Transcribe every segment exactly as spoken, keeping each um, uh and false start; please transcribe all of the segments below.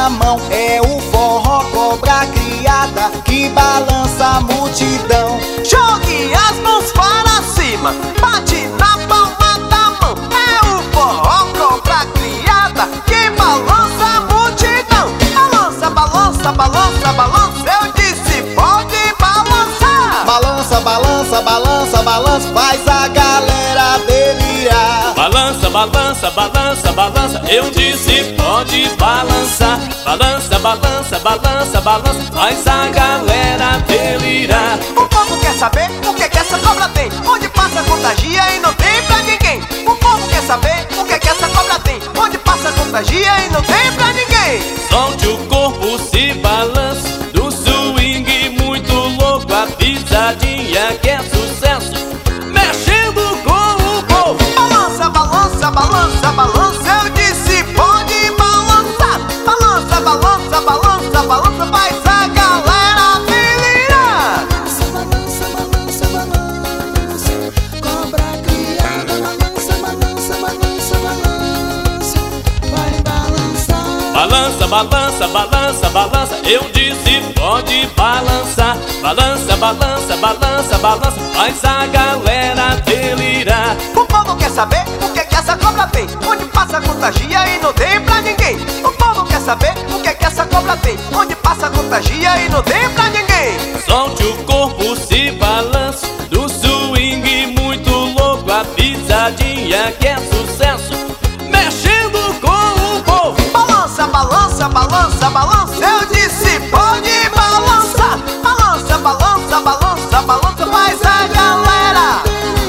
na mão. É o forró cobra criada que balança a multidão. Jogue as mãos para cima, bate na palma da mão. É o forró cobra criada que balança a multidão. Balança, balança, balança, balança, eu disse pode balançar. Balança, balança, balança, balança, faz a galera delirar. Balança, balança, balança, balança, eu disse pode balançar. Balança, balança, balança, balança, faz a galera delirar. O povo quer saber o que que essa cobra tem, onde passa contagia e não tem pra ninguém. O povo quer saber o que que essa cobra tem, onde passa contagia e não tem pra ninguém. Solte o corpo, se balança, do swing muito louco, a pisadinha que é sucesso, mexendo com o povo. Balança, balança, balança, balança, eu disse pode balançar. Balança, balança, balança, balança, faz a galera delirar. Balança, balança, balança, cobra criada. Balança, balança, balança, balança, vai balançar. Balança, balança, balança, balança, eu disse pode balançar. Balança, balança, balança, balança, faz a galera delirar. O povo quer saber o que que essa cobra tem, onde passa contagia e não tem pra ninguém. O povo quer saber o que que essa cobra tem, onde passa contagia e não tem pra ninguém. Solte o corpo, se balança, do swing muito louco, a pisadinha que é sucesso, mexendo com o povo. Balança, balança, balança, balança, eu disse pode balançar. Balança, balança, balança, balança, faz a galera.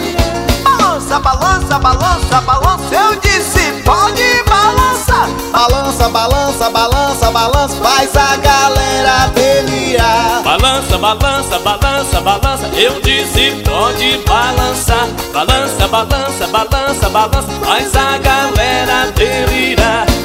Balança, balança, balança, balança, eu disse pode balançar. Balança, balança, balança, balança, faz a galera delirar. Balança, balança, balança, balança, eu disse pode balançar. Balança, balança, balança, balança, faz a galera delirar.